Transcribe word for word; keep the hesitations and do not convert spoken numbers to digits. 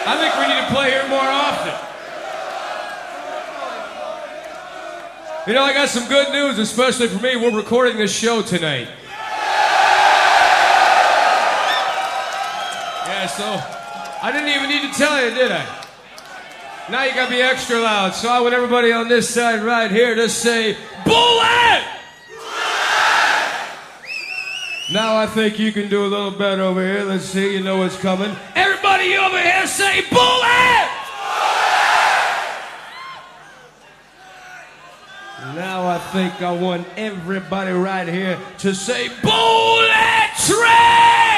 I think we need to play here more often. You know, I got some good news, especially for me. We're recording this show tonight. Yeah, so I didn't even need to tell you, did I? Now you gotta be extra loud, so I want everybody on this side right here to say, Bullet! Now I think you can do a little better over here. Let's see, you know what's coming. Everybody over here say, Bullet! Now I think I want everybody right here to say, Bullet Train!